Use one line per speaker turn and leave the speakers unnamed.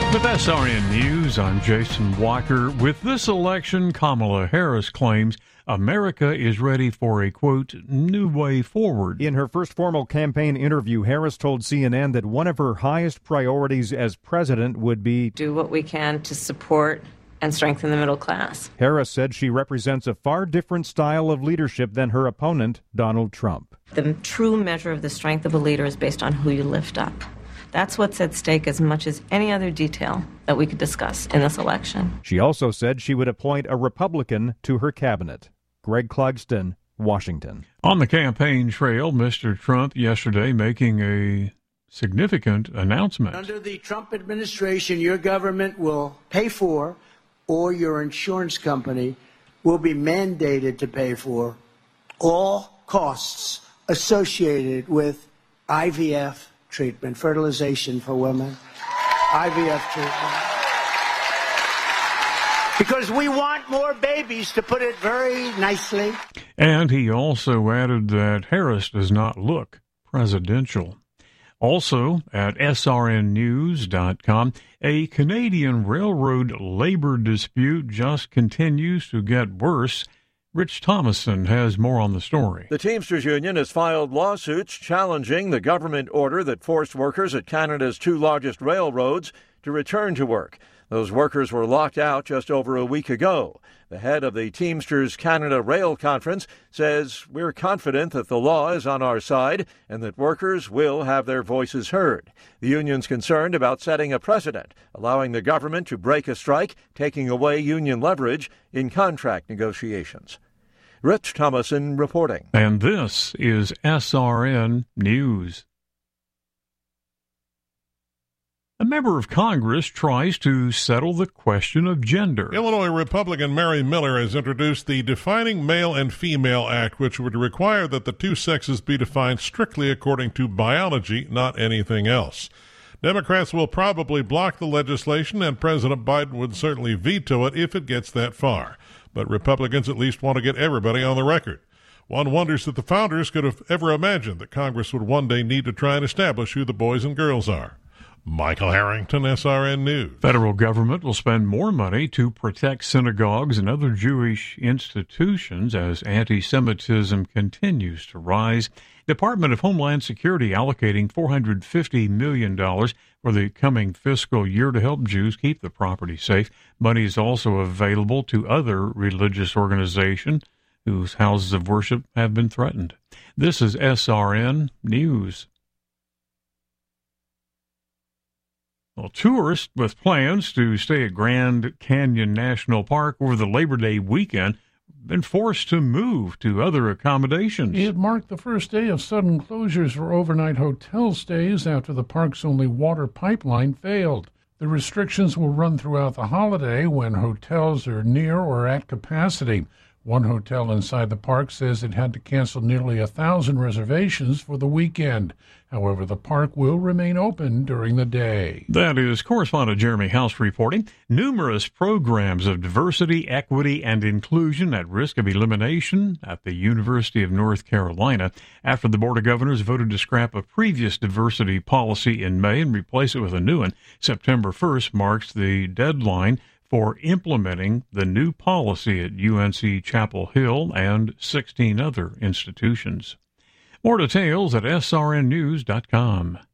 With SRN News, I'm Jason Walker. With this election, Kamala Harris claims America is ready for a, quote, new way forward.
In her first formal campaign interview, Harris told CNN that one of her highest priorities as president would be
do what we can to support and strengthen the middle class.
Harris said she represents a far different style of leadership than her opponent, Donald Trump.
The true measure of the strength of a leader is based on who you lift up. That's what's at stake as much as any other detail that we could discuss in this election.
She also said she would appoint a Republican to her cabinet. Greg Clugston, Washington.
On the campaign trail, Mr. Trump yesterday making a significant announcement.
Under the Trump administration, your government will pay for, or your insurance company will be mandated to pay for, all costs associated with IVF treatment, fertilization for women, IVF treatment. Because we want more babies, to put it very nicely.
And he also added that Harris does not look presidential. Also, at srnnews.com, a Canadian railroad labor dispute just continues to get worse. Rich Thomason has more on the story.
The Teamsters Union has filed lawsuits challenging the government order that forced workers at Canada's two largest railroads to return to work. Those workers were locked out just over a week ago. The head of the Teamsters Canada Rail Conference says we're confident that the law is on our side and that workers will have their voices heard. The union's concerned about setting a precedent, allowing the government to break a strike, taking away union leverage in contract negotiations. Rich Thomason reporting.
And this is SRN News. A member of Congress tries to settle the question of gender.
Illinois Republican Mary Miller has introduced the Defining Male and Female Act, which would require that the two sexes be defined strictly according to biology, not anything else. Democrats will probably block the legislation, and President Biden would certainly veto it if it gets that far. But Republicans at least want to get everybody on the record. One wonders if the founders could have ever imagined that Congress would one day need to try and establish who the boys and girls are. Michael Harrington, SRN News.
Federal government will spend more money to protect synagogues and other Jewish institutions as anti-Semitism continues to rise. Department of Homeland Security allocating $450 million for the coming fiscal year to help Jews keep the property safe. Money is also available to other religious organizations whose houses of worship have been threatened. This is SRN News. Well, tourists with plans to stay at Grand Canyon National Park over the Labor Day weekend have been forced to move to other accommodations.
It marked the first day of sudden closures for overnight hotel stays after the park's only water pipeline failed. The restrictions will run throughout the holiday when hotels are near or at capacity. One hotel inside the park says it had to cancel nearly 1,000 reservations for the weekend. However, the park will remain open during the day.
That is correspondent Jeremy House reporting. Numerous programs of diversity, equity, and inclusion at risk of elimination at the University of North Carolina after the Board of Governors voted to scrap a previous diversity policy in May and replace it with a new one. September 1st marks the deadline for implementing the new policy at UNC Chapel Hill and 16 other institutions. More details at srnnews.com.